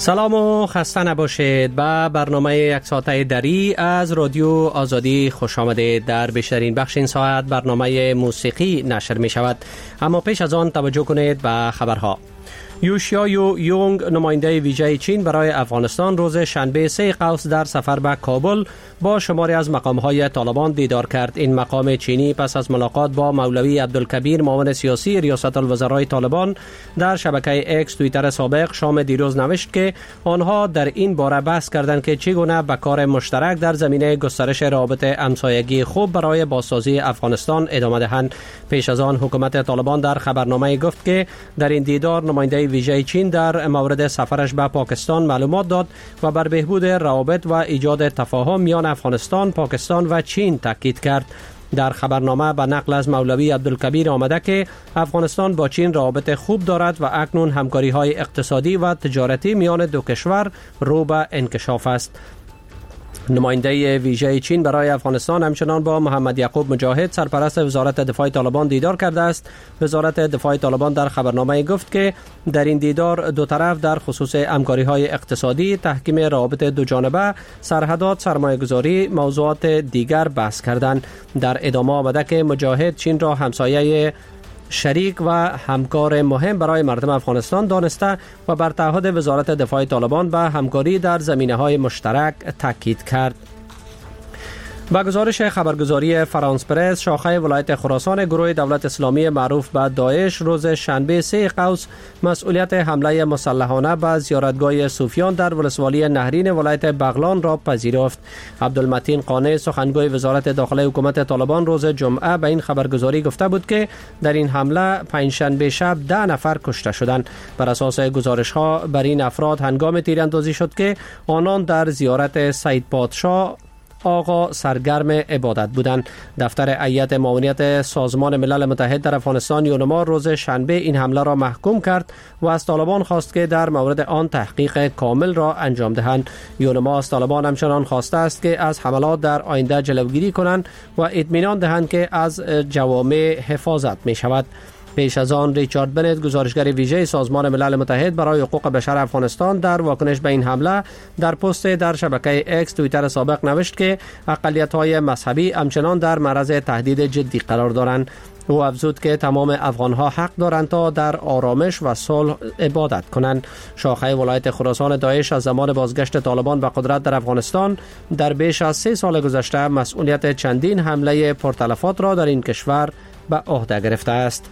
سلام و خسته نباشید. به برنامه یک ساعته دری از رادیو آزادی خوش آمدید. در بیشترین بخش این ساعت برنامه موسیقی نشر می شود، اما پیش از آن توجه کنید به خبرها. یوشیایو یونگ، نماینده ویژه چین برای افغانستان، روز شنبه 3 قوس در سفر به کابل با شماری از مقام‌های طالبان دیدار کرد. این مقام چینی پس از ملاقات با مولوی عبدالکبیر، معاون سیاسی ریاست الوزرای طالبان، در شبکه اکس توییتر سابق شام دیروز نوشت که آنها در این باره بحث کردند که چگونه به کار مشترک در زمینه گسترش روابط همسایگی خوب برای بازسازی افغانستان ادامه دهند. پیش از آن حکومت طالبان در خبرنامه گفت که در این دیدار نماینده ویژه چین در مورد سفرش به پاکستان معلومات داد و بر بهبود روابط و ایجاد تفاهم میان افغانستان، پاکستان و چین تاکید کرد. در خبرنامه به نقل از مولوی عبدالکبیر آمده که افغانستان با چین روابط خوب دارد و اکنون همکاری‌های اقتصادی و تجارتی میان دو کشور رو به انکشاف است. نماینده ویژه چین برای افغانستان همچنان با محمد یعقوب مجاهد، سرپرست وزارت دفاع طالبان، دیدار کرده است. وزارت دفاع طالبان در خبرنامه گفت که در این دیدار دو طرف در خصوص همکاری‌های اقتصادی، تحکیم روابط دو جانبه، سرحدات، سرمایه‌گذاری، موضوعات دیگر بحث کردند. در ادامه آمده که مجاهد چین را همسایه شریک و همکار مهم برای مردم افغانستان دانسته و بر تعهد وزارت دفاع طالبان به همکاری در زمینه‌های مشترک تاکید کرد. با گزارش خبرگزاری فرانس پرس، شاخه ولایت خراسان گروه دولت اسلامی معروف به داعش روز شنبه 3 قوس مسئولیت حمله مسلحانه به زیارتگاه صوفیان در ولسوالی نهرین ولایت بغلان را پذیرفت. عبدالمتین قانع، سخنگوی وزارت داخله حکومت طالبان، روز جمعه به این خبرگزاری گفته بود که در این حمله پنجشنبه شب 10 نفر کشته شدند. بر اساس گزارش‌ها بر این افراد هنگام تیراندازی شد که آنان در زیارت سید پادشاه آقا سرگرم عبادت بودند. دفتر هیئت معاونیت سازمان ملل متحد در افغانستان یونما روز شنبه این حمله را محکوم کرد و از طالبان خواست که در مورد آن تحقیق کامل را انجام دهند. یونما از طالبان همچنان خواسته است که از حملات در آینده جلوگیری کنند و اطمینان دهند که از جوامع حفاظت می شود. پیش از آن ریچارد بنت، گزارشگر ویژه سازمان ملل متحد برای حقوق بشر افغانستان، در واکنش به این حمله در پست در شبکه اکس توییتر سابق نوشت که اقلیت‌های مذهبی همچنان در معرض تهدید جدی قرار دارند. او افزود که تمام افغان‌ها حق دارند تا در آرامش و صلح عبادت کنند. شاخه ولایت خراسان داعش از زمان بازگشت طالبان به قدرت در افغانستان در بیش از 3 سال گذشته مسئولیت چندین حمله پرتلفات را در این کشور به عهده گرفته است.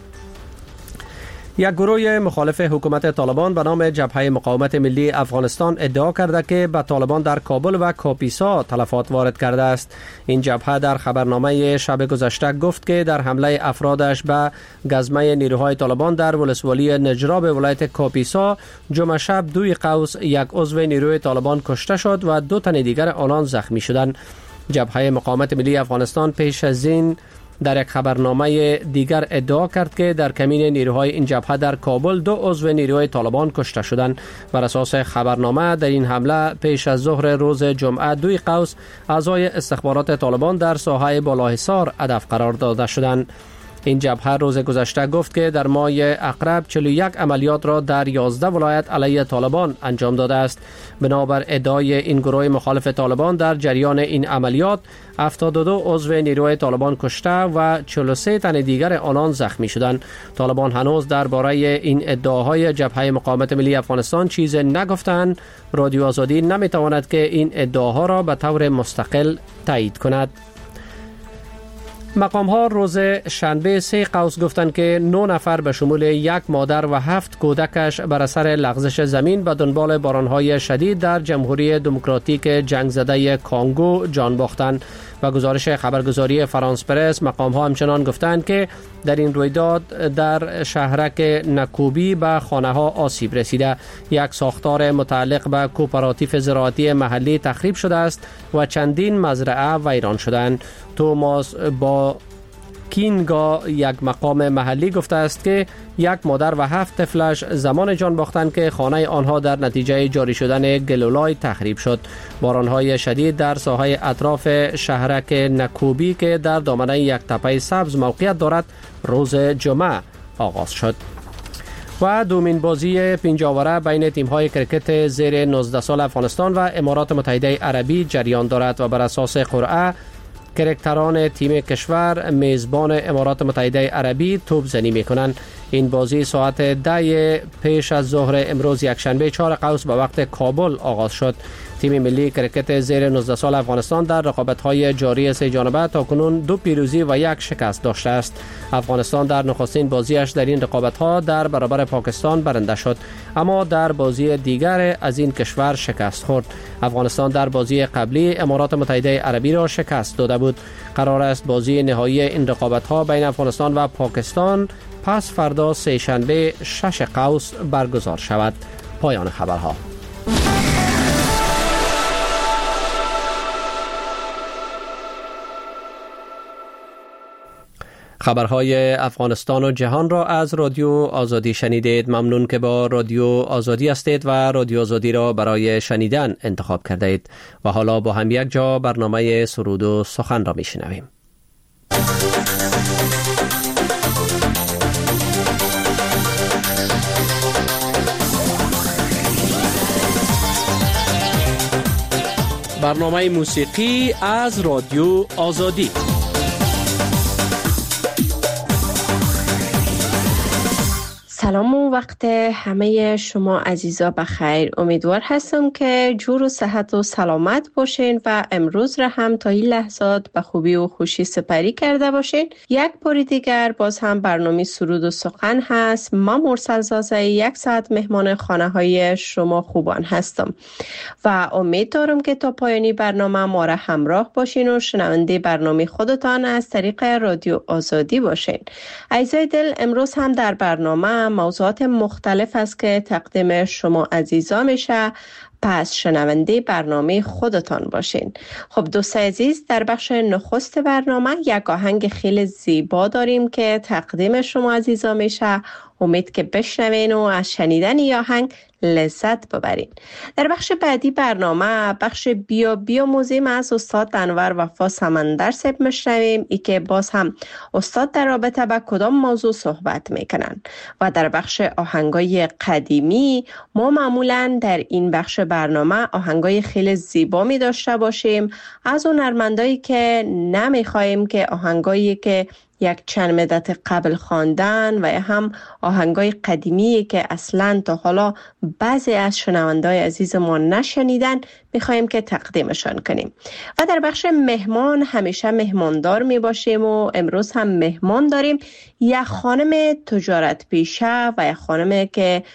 یک گروه مخالف حکومت طالبان به نام جبهه مقاومت ملی افغانستان ادعا کرده که به طالبان در کابل و کاپیسا تلفات وارد کرده است. این جبهه در خبرنامه شب گذشته گفت که در حمله افرادش به گزمه نیروهای طالبان در ولسوالی نجراب ولایت کاپیسا جمعه شب 2 قوس یک عضو نیروی طالبان کشته شد و 2 تن دیگر آنان زخمی شدند. جبهه مقاومت ملی افغانستان پیش از این در یک خبرنامه دیگر ادعا کرد که در کمین نیروهای این جبهه در کابل 2 عضو نیروهای طالبان کشته شدند. بر اساس خبرنامه در این حمله پیش از ظهر روز جمعه 2 قوس اعضای استخبارات طالبان در ساحه بالاحصار هدف قرار داده شدند. این جبهه روز گذشته گفت که در ماه اقرب 41 عملیات را در 11 ولایت علیه طالبان انجام داده است. بنابر ادعای این گروه مخالف طالبان در جریان این عملیات 72 عضو نیروی طالبان کشته و 43 تن دیگر آنان زخمی شدند. طالبان هنوز درباره این ادعاهای جبهه مقاومت ملی افغانستان چیز نگفتند. رادیو آزادی نمیتواند که این ادعاها را به طور مستقل تایید کند. مقام ها روز شنبه 3 قوس گفتند که 9 نفر به شمول 1 مادر و 7 کودکش بر اثر لغزش زمین به دنبال بارانهای شدید در جمهوری دموکراتیک جنگ زده کانگو جان باختند. و گزارش خبرگزاری فرانس پرس، مقام ها همچنان گفتند که در این رویداد در شهرک نکوبی به خانه ها آسیب رسیده. یک ساختار متعلق به کوپراتیو زراعتی محلی تخریب شده است و چندین مزرعه ویران شدند. توماس با کینگا، یک مقام محلی، گفته است که 1 مادر و 7 طفلش زمان جان باختند که خانه آنها در نتیجه جاری شدن گلولای تخریب شد. بارانهای شدید در ساحه اطراف شهرک نکوبی که در دامنه یک تپه سبز موقعیت دارد روز جمعه آغاز شد. و دومین بازی پنجاوره بین تیم‌های کرکت زیر 19 سال افغانستان و امارات متحده عربی جریان دارد و بر اساس قرعه کرکتران تیم کشور میزبان امارات متحده عربی توپ زنی می‌کنند. این بازی ساعت 10 پیش از ظهر امروز یکشنبه 4 قوس به وقت کابل آغاز شد. تیم ملی کرکت زیر 19 سال افغانستان در رقابت‌های جاری سه جانبه تاکنون 2 پیروزی و 1 شکست داشته است. افغانستان در نخستین بازیش در این رقابت‌ها در برابر پاکستان برنده شد، اما در بازی دیگر از این کشور شکست خورد. افغانستان در بازی قبلی امارات متحده عربی را شکست داده بود. قرار است بازی نهایی این رقابت‌ها بین افغانستان و پاکستان پس فردا سه شنبه 6 قوس برگزار شود. پایان خبرها. خبرهای افغانستان و جهان را از رادیو آزادی شنیدید. ممنون که با رادیو آزادی هستید و رادیو آزادی را برای شنیدن انتخاب کرده اید. و حالا با هم یک جا برنامه سرود و سخن را میشنویم. برنامه موسیقی از رادیو آزادی. سلام و وقت همه شما عزیزا بخیر. امیدوار هستم که جور و صحت و سلامت باشین و امروز را هم تا این لحظات به خوبی و خوشی سپری کرده باشین. یک بار دیگر باز هم برنامه سرود و سخن هست. من مرسل زازه 1 ساعت مهمان خانه های شما خوبان هستم و امید دارم که تا پایانی برنامه ما را همراه باشین و شنونده برنامه خودتان از طریق رادیو آزادی باشین. عزیزای دل، امروز هم در برنامه موضوعات مختلف است که تقدیم شما عزیزا میشه، پس شنونده برنامه خودتان باشین. خب دوست عزیز، در بخش نخست برنامه یک آهنگ خیلی زیبا داریم که تقدیم شما عزیزا میشه. امید که بشنوین و از شنیدن این آهنگ لذت ببرین. در بخش بعدی برنامه بخش بیا موزیم از استاد انور وفا سمندر صاحب میشنویم، ای که باز هم استاد در رابطه با کدام موضوع صحبت میکنن. و در بخش آهنگای قدیمی ما معمولا در این بخش برنامه آهنگای خیلی زیبا می داشته باشیم از اون هنرمندایی که نمیخوایم که آهنگایی که یک چند مدت قبل خواندن و هم آهنگای قدیمی که اصلا تا حالا بعضی از شنونده‌های عزیز ما نشنیدن میخوایم که تقدیمشان کنیم. و در بخش مهمان همیشه مهماندار می باشیم و امروز هم مهمان داریم یک خانم تجارت پیشه و یک خانم که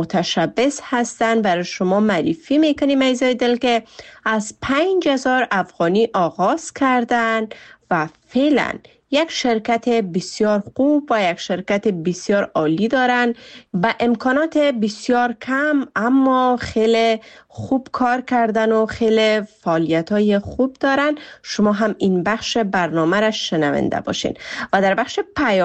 متشبث هستن. برای شما معرفی میکنیم عزیزای دل که از 5000 افغانی آغاز کردن و فعلا یک شرکت بسیار خوب و یک شرکت بسیار عالی دارن با امکانات بسیار کم، اما خیلی خوب کار کردن و خیلی فعالیت‌های خوب دارن. شما هم این بخش برنامه را شنونده باشین. و در بخش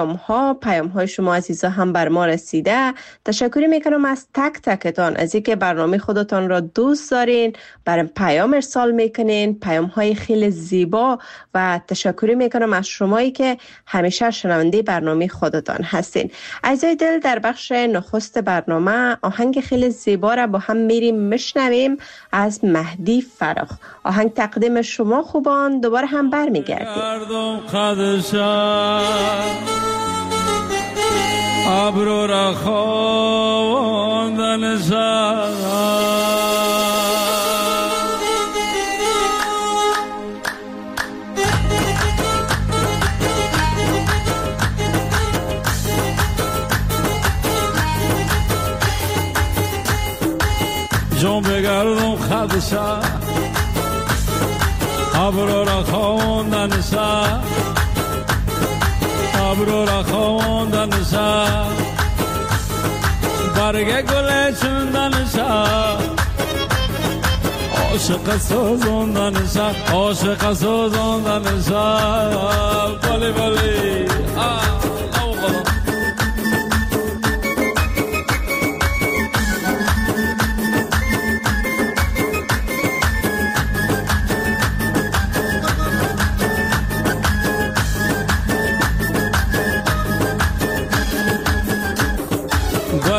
پیام‌های شما عزیزا هم بر ما رسیده. تشکر میکنم از تک تکتان از اینکه برنامه خودتان را دوست دارین، برام پیام ارسال میکنین، پیام‌های خیلی زیبا. و تشکر میکنم از شمایی که همیشه شنونده برنامه خودتان هستین. عزیزای دل، در بخش نخست برنامه آهنگ خیلی زیبا را با هم میریم میشنویم از مهدی فراخ. آهنگ تقدیم شما خوبان، دوباره هم برمیگردیم. ابرو را خواندن جون بگردم خدشا ابرو را خواندن سا ابرو را خواندن سا برگ گل چندن سا عاشق سوزوندن سا عاشق سوزوندن سا بلی بلی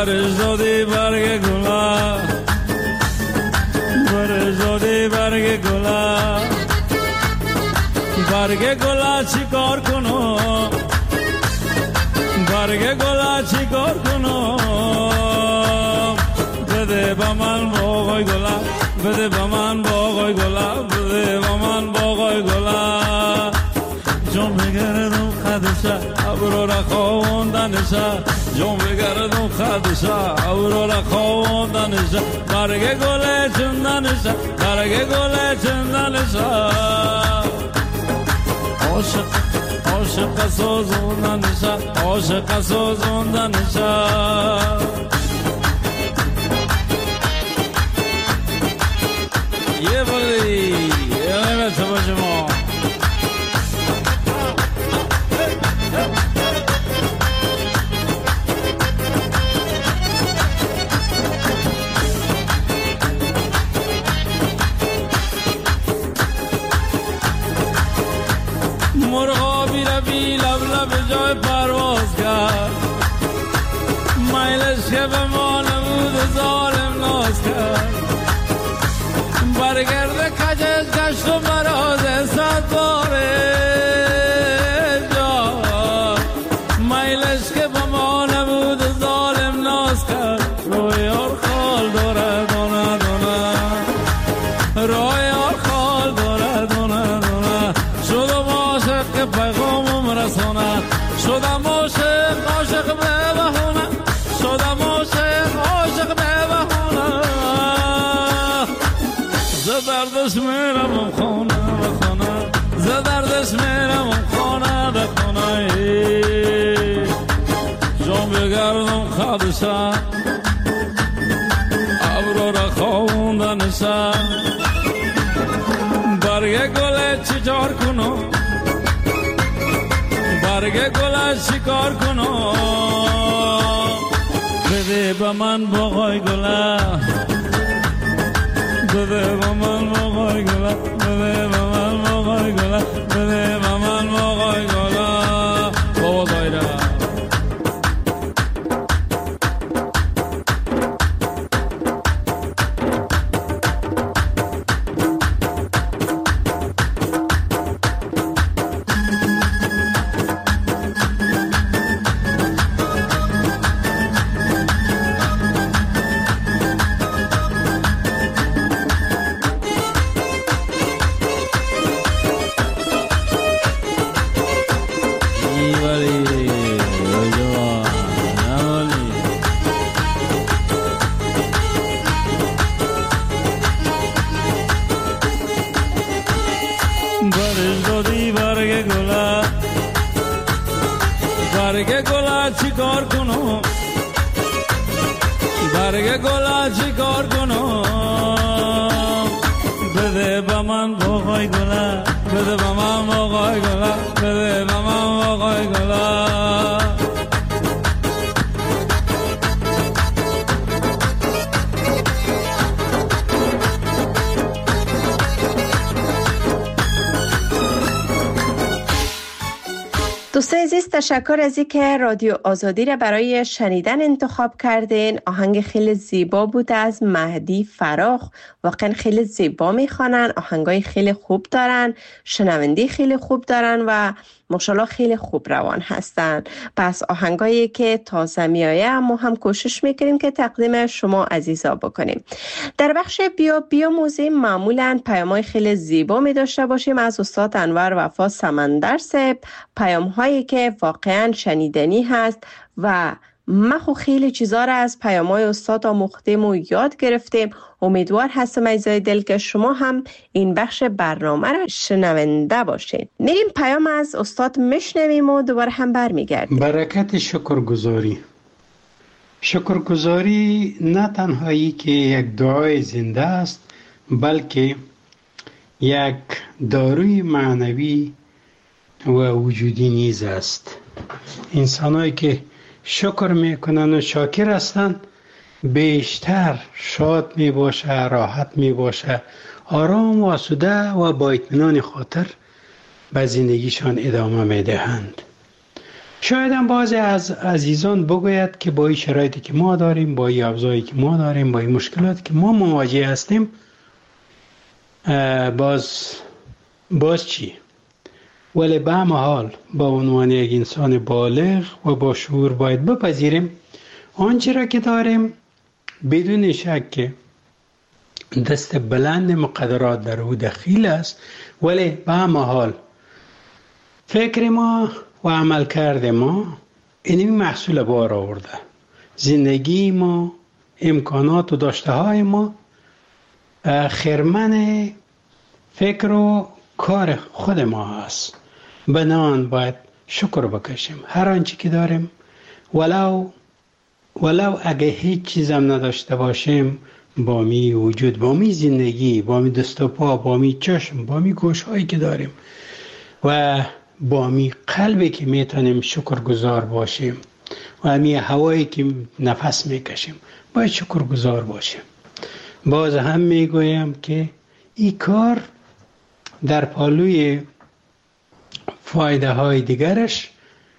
برش دادی برگ گلا، برش دادی برگ گلا، برگ گلا چی کار کنو، برگ گلا چی کار کنو، بده با من باغای گلا، بده با من باغای گلا، بده با من باغای گلا. جون بگردم خدشه ابرو را خواندنشه، جون بگردم خدشه ابرو را خواندنشه، برگ گل چندنشه، برگ گل چندنشه، عاشق عاشق سوزوندنشه، عاشق سوزوندنشه. یه بلی یه نمیشه با شما مرغابی را بی لب لب جای پرواز کرد، میلش که به ما نبود ظالم ناز کرد، برگرد کجش گشت و مراز صد باره جا، میلش که به ما نبود ظالم ناز کرد، رویار خال داره دونه دونه، رویار خال داره دونه دونه، شدم عاشق که پیغامم رسونه، شدم عاشق عاشق به بهونه، شدم عاشق عاشق به بهونه، زدردش میرم خونه به خونه، زدردش میرم خونه به خونه، جان بگردم خدشه ابرو را خواندنشه، برگ گل چی جار کنو، برگ گل چی کار کنو، بده به من باغای گله، بده به من باغای گله، بده به من باغای گله، بده به من باغای گله. بابا دایره برگ گلا چی کار کنو، برگ گلا چی کار کنو، بده با من باغای گلا، بده با من باغای گلا، بده با من باغای گلا. دوستان عزیز، تشکر از اینکه رادیو آزادی را برای شنیدن انتخاب کردین. آهنگ خیلی زیبا بود از مهدی فراخ. واقعا خیلی زیبا میخوانن، آهنگای خیلی خوب دارن، شنوندی خیلی خوب دارن و ماشاءالله خیلی خوب روان هستن. پس آهنگایی که تازه میایه ما هم کوشش میکنیم که تقدیم شما عزیزا بکنیم. در بخش بیا موزیم معمولا پیام‌های خیلی زیبا می داشته باشیم از استاد انور وفا سمندر صاحب، پیام‌هایی که واقعا شنیدنی هست و ما خو خیلی چیزا را از پیام‌های استاد آموختیم و یاد گرفتیم. امیدوار هستم عزیزای دل که شما هم این بخش برنامه را شنونده باشین. میریم پیام از استاد میشنویم و دوباره هم برمیگردیم. برکت شکرگزاری. شکرگزاری نه تنهایی که یک دعای زنده است، بلکه یک داروی معنوی و وجودی نیز است. انسانایی که شکر میکنن و شاکر هستند بیشتر شاد می باشه، راحت می باشه، آرام و آسوده و با اطمینان خاطر به زندگیشان ادامه می دهند. شاید هم بعضی از عزیزان بگوید که با این شرایطی که ما داریم، با این اوضاعی که ما داریم، با این مشکلاتی که ما مواجه هستیم، باز چی؟ ولی به همه حال با عنوان یک انسان بالغ و با شعور باید بپذیریم آنچه را که داریم بدون شک که دست بلند مقدرات در او دخیل است، ولی به همه حال فکر ما و عمل کرده ما اینمی محصول بار آورده. زندگی ما، امکانات و داشته های ما خرمن فکر و کار خود ما هست. بنان باید شکر بکشیم هر آنچه که داریم، ولو اگه هیچ چیزم نداشته باشیم، با می وجود، با می زندگی، با می دست و پا، با می چشم، با می گوش هایی که داریم و با می قلبی که میتونیم شکرگزار باشیم و می هوایی که نفس میکشیم باید شکرگزار باشیم. باز هم میگویم که این کار در پالوی فایده های دیگرش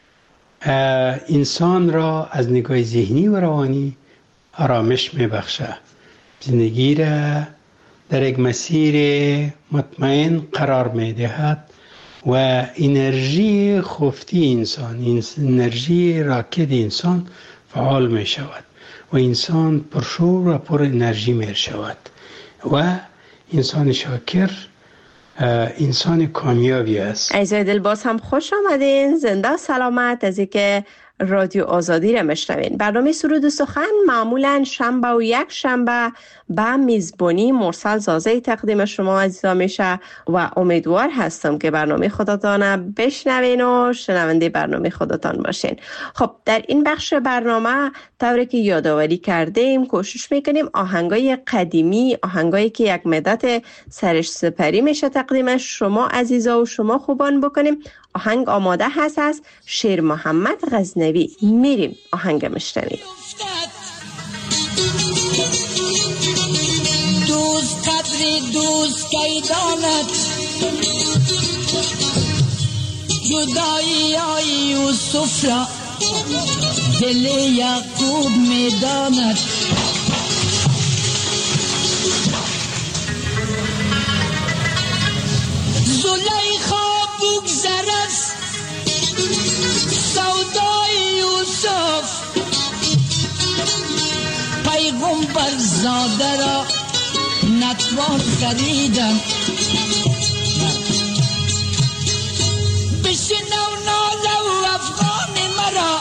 انسان را از نگاه ذهنی و روانی آرامش میبخشه، زندگی را در یک مسیر مطمئن قرار میدهد و انرژی خفتی انسان، انرژی راکد انسان فعال می شود و انسان پرشور و پر انرژی می شود و انسان شاکر انسان کامیابی است. عزیزای دل، باز هم خوش آمدین، زنده و سلامت از اینکه رادیو آزادی را میشنوین. برنامه سرود و سخن معمولا شنبه و یک شنبه به میزبانی مرسل زازی تقدیم شما عزیزا میشه و امیدوار هستم که برنامه خودتان بشنوین و شنونده برنامه خودتان باشین. خب در این بخش برنامه طوری که یادآوری کردیم کوشش میکنیم آهنگای قدیمی، آهنگایی که یک مدت سرش سپری میشه تقدیم شما عزیزا و شما خوبان بکنیم. آهنگ آماده هست از شیر محمد غزنوی. میریم آهنگ مشنویم. دوست قدر دوست کی داند، جدایی های یوسف را دل یعقوب میداند. زلیخا بگذرد سودای یوسف، پیغمبر زاده را نتوان خریدن. بشنو ناله و افغان مرا،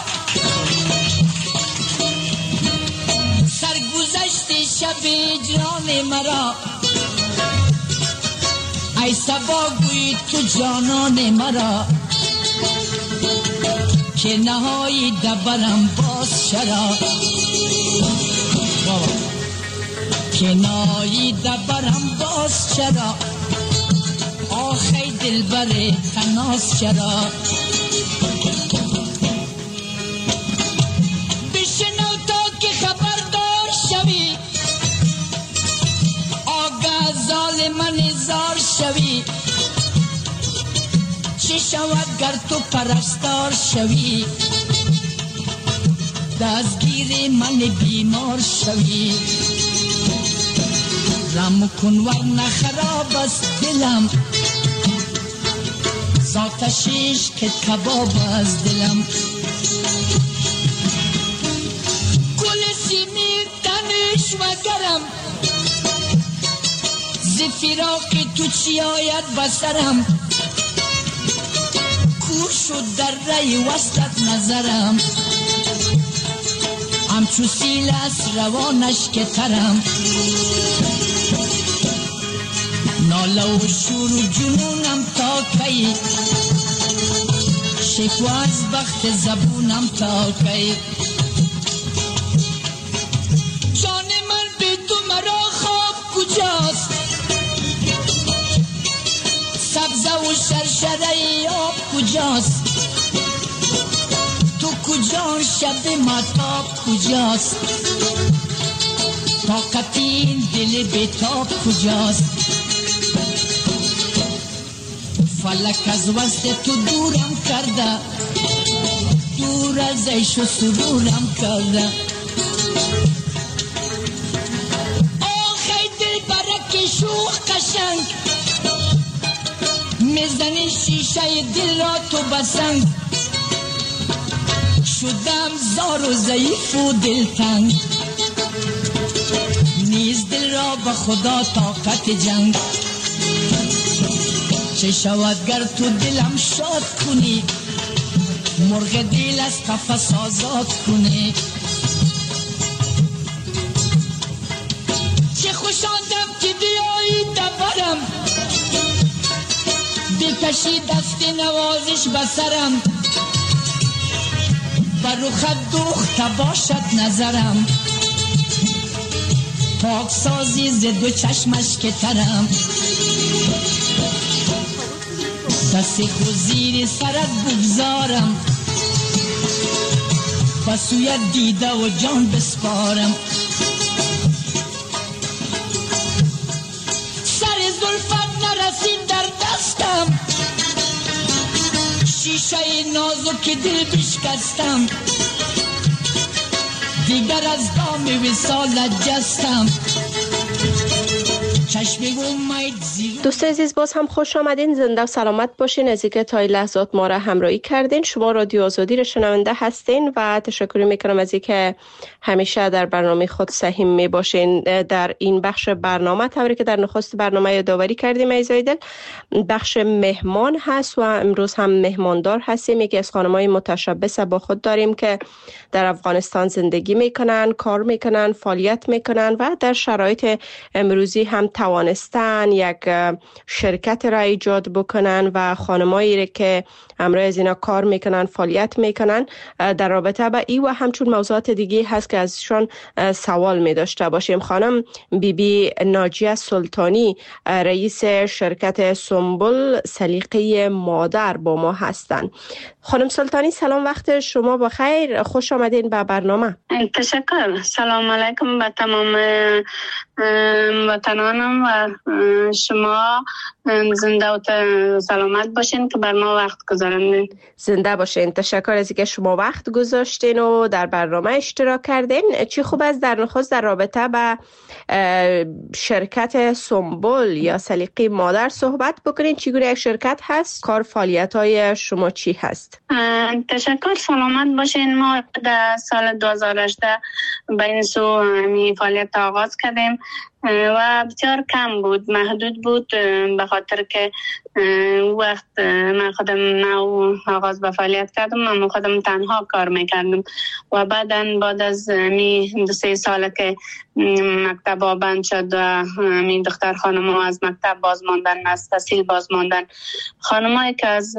سرگذشت شب هجران مرا. ای صبا گوی تو جانان مرا، که نهایی دبرم باز شرا. که نهایی دبرم باز شرا، آخی دلبر تناس شرا. بشنو تا که خبردار شوی، آگه ظالمن زار شوی. چه شود گر تو پرستار شوی، دستگیر من بیمار شوی. رم کن ورنه خراب است دلم، زاتشیش که کباب از دلم. گل سیمیر تنش و گرم، ز فراق تو چی آید بسرم. کور شد در رای وصلت نظرم، همچو سیل است روانش که ترم. ناله و شور و جنونم تا کی، شکوه از بخت زبونم تا کی. جان من به تو مرا خواب کجاست، سبزه و شرشره آب کجاست. تو کجا شب ماتاب کجاست، طاقت این دل بیتاب کجاست. فلک از وسط تو دورم کرده، دور از عیش و سرورم کردم. آخی دل برک شوخ قشنگ میزنی شیشه دل را تو بسنگ. شدم زار و ضعیف و دلتنگ نیز دل را به خدا طاقت جنگ. چه شود گر تو دلم شاد کنی مرغ دل از قفس آزاد کنی. چه خوش آدم که بیایی دبرم بکشی دست نوازش بسرم بر رخت دوخته باشد نظرم پاکسازی ز دو چشمش که ترم. دست خود زیر سرت بگذارم بسویت دیده و جان بسپارم. سر زلفت نرسید در دستم شیشه نازک دل بشکستم دیگر از دام وصالت جستم. دوست عزیز باز هم خوش آمدین، زنده و سلامت باشین. از اینکه تا این لحظات ما را همراهی کردین. شما رادیو آزادی را شنونده هستین و تشکر میکنم از اینکه همیشه در برنامه خود سهیم می باشین. در این بخش برنامه طوری که در نخست برنامه یادآوری کردیم عزیزای دل بخش مهمان هست و امروز هم مهماندار هستیم. یکی از خانم‌های متشبث با خود داریم که در افغانستان زندگی میکنن، کار میکنن، فعالیت میکنن و در شرایط امروزی هم توانستن یک شرکت را ایجاد بکنن و خانمایی که همراه از اینا کار میکنن، فعالیت میکنن. در رابطه با این و همچون موضوعات دیگه هست که ازشان سوال می داشته باشیم. خانم بیبی ناجیه سلطانی رئیس شرکت سنبل سلیقه مادر با ما هستند. خانم سلطانی سلام، وقت شما بخیر، خوش آمدین به برنامه. تشکر. سلام علیکم به تمام وطنانم و شما زنده و سلامت باشین که بر ما وقت گذارندین. زنده باشین. تشکر از اینکه شما وقت گذاشتین و در برنامه اشتراک کردین. چی خوب است در نخست در رابطه با شرکت سنبل یا سلیقه مادر صحبت بکنین. چگونه یک شرکت هست؟ کار فعالیت های شما چی هست؟ تشکر. سلامت باشین. ما در سال 2018 به این سو فعالیت آغاز کردیم و بسیار کم بود، محدود بود، به خاطر که وقت من خودم نو آغاز به فعالیت کردم، من خودم تنها کار میکردم و بعد از 2-3 سال که مکتب بند شد و می دختر خانم ها از مکتب باز ماندن، از تحصیل باز ماندن، خانمایی که از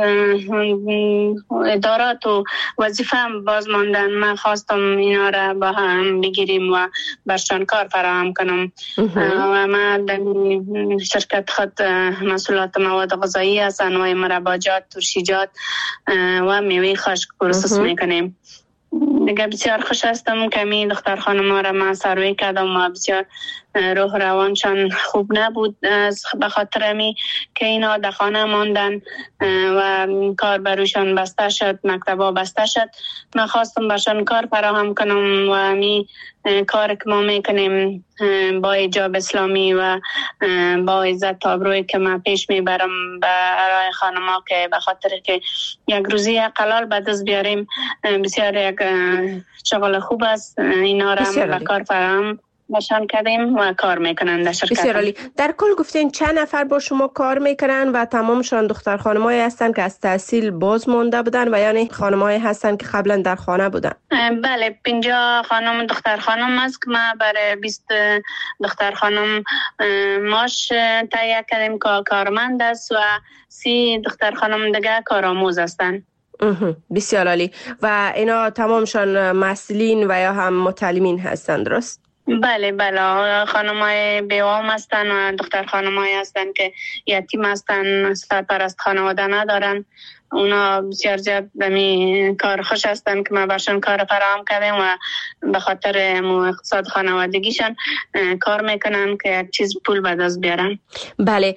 ادارات و وظیفه هم باز ماندن، من خواستم اینا را با هم بگیریم و برشان کار فراهم کنم و من در شرکت خود مسئولات مواد غذایی از انواع مرباجات، ترشیجات و میوه خشک پروسس میکنیم. دیگه بسیار خوش هستم که می دختر خانم ها را من سروی کردم و بسیار روح روانشان خوب نبود به خاطر می که اینا در خانه ماندن و کار بروشان بسته شد، مکتبا بسته شد. من خواستم برشان کار فراهم کنم و می کار که ما میکنیم با حجاب اسلامی و با عزت تابروی که من پیش میبرم برای خانما که به خاطر که یک روزی حلال به دست بیاریم، بسیار یک شغل خوب است. اینا را به کار فراهم باشان کردیم و کار میکنن در شرکت. بسیار عالی. در کل گفتین چند نفر با شما کار میکنن و تمامشان دختر خانمایی هستن که از تحصیل باز مانده بودن و یعنی خانمایی هستن که قبلا در خانه بودن؟ بله، 50 خانم دختر خانم است که ما برای 20 دختر خانم ماش تهیه کردیم که کارمند است و 30 دختر خانم دیگه کارآموز هستن. بسیار عالی. و اینا تمامشان مسئولین و یا هم متعلمین هستند، درست؟ بله خانمای بیوام هستن و دختر خانمایی هستن که یتیم هستن، سرپرست خانواده ندارن اونا بسیار زیاد به کار خوش هستن که ما برشان کار فراهم کردیم و به خاطر اقتصاد خانوادگیشان کار میکنن که یک چیز پول به دست بیارن. بله،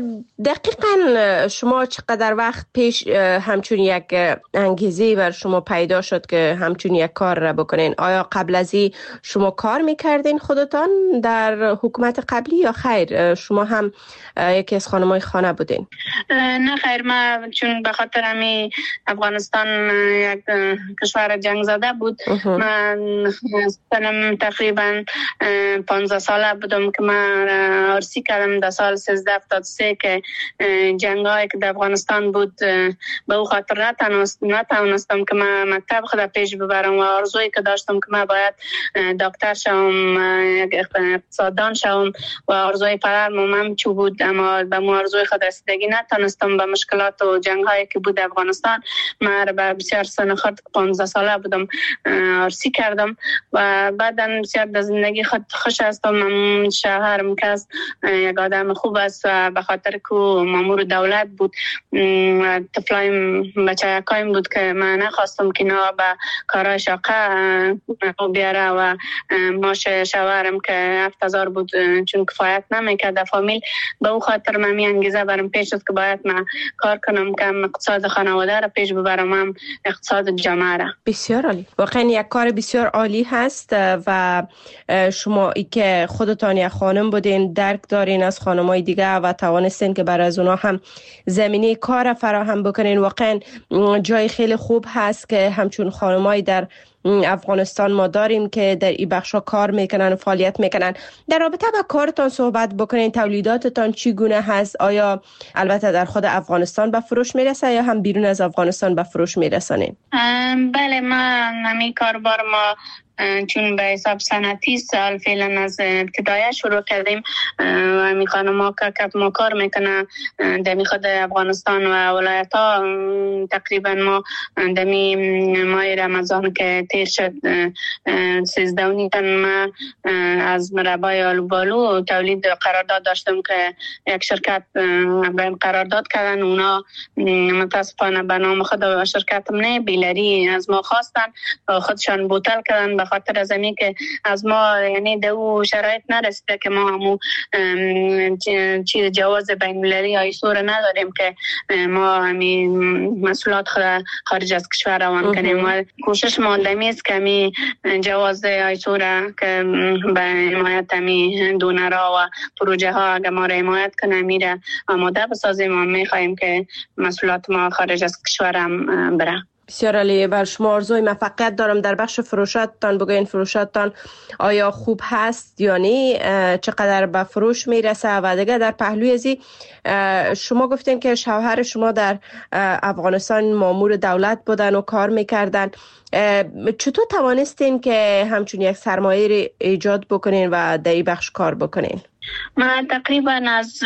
دقیقاً شما چقدر وقت پیش همچون یک انگیزه بر شما پیدا شد که همچون یک کار را بکنین؟ آیا قبل از این شما کار میکردین خودتان در حکومت قبلی یا خیر شما هم یکی از خانمای خانه بودین؟ نه خیر، ما چون به خاطر همی افغانستان یک کشور جنگ زده بود، من تقریبا 15 ساله بودم که من عرصی کردم در سال 1373 که جنگ هایی که در افغانستان بود به او خاطر نتوانستم که من مکتب خود پیش ببرم و آرزویی که داشتم که من باید دکتر شوم، اقتصاددان شوم و آرزوی پدرم هم چو بود، اما به مو آرزوی خود رسیدگی نتونستم. به مشکلات و جنگ هایی که بود افغانستان من به بسیار سن خود 15 ساله بودم عرصی کردم و بعدا بسیار در زندگی خود خوش هستم. شوهرم که یک آدم خوب است و به خاطر که مامور دولت بود، طفلایم بچه‌کایم بود که من نخواستم که اینا به کارهای شاقه بیاره و ماش شوهرم که 7000 بود چون کفایت نمیکرد در فامیل. به او خاطر من انگیزه برام پیش شد که باید من کار کنم که اقتصاد خانواده را پیش ببرم، هم اقتصاد جامعه را. بسیار عالی، واقعا یک کار بسیار عالی هست و شما ای که خودتان یک خانم بودین درک دارین از خانمای دیگه و توانستین که برای از اونا هم زمینه کار فراهم بکنین. واقعا جای خیلی خوب هست که همچون خانمای در افغانستان ما داریم که در این بخشا کار میکنن و فعالیت میکنن. در رابطه با کارتان صحبت بکنین، تولیداتتان چگونه هست؟ آیا البته در خود افغانستان به فروش میرسه یا هم بیرون از افغانستان به فروش میرسانین؟ بله، ما همین کاربار ما چون به حساب سنتی سال فعلا از ابتدای شروع کردیم و میخوانم ما کار میکنه در خود افغانستان و ولایت ها. تقریبا ما دمی ماه رمضان که تیر شد 13 تن ما از مربای آلوبالو تولید قرارداد داشتم که یک شرکت بهم قرارداد کردن. اونا متاسفانه به نام خود شرکت نه بیلری از ما خواستن و خودشان بوتل کردن به خاطر از اینکه که از ما یعنی دو شرایط نرسیده که ما همو چیز جواز بین المللی ایسور نداریم که ما همین مسئولات خارج از کشور روان کنیم و کوشش ما دمی است که همین جواز ایسور که به حمایت همین دونرها و پروژه ها اگر ما را حمایت کنه میره آماده بسازیم و میخواییم که مسئولات ما خارج از کشور هم بره. بسیار عالی، بر شما آرزوی موفقیت دارم. در بخش فروشاتتان بگوین فروشاتتان آیا خوب هست یا نه؟ چقدر به فروش میرسه؟ و دیگه در پهلوی ازی شما گفتین که شوهر شما در افغانستان مامور دولت بودن و کار میکردن. چطور توانستین که همچون یک سرمایه ایجاد بکنین و در این بخش کار بکنین؟ من تقریبا از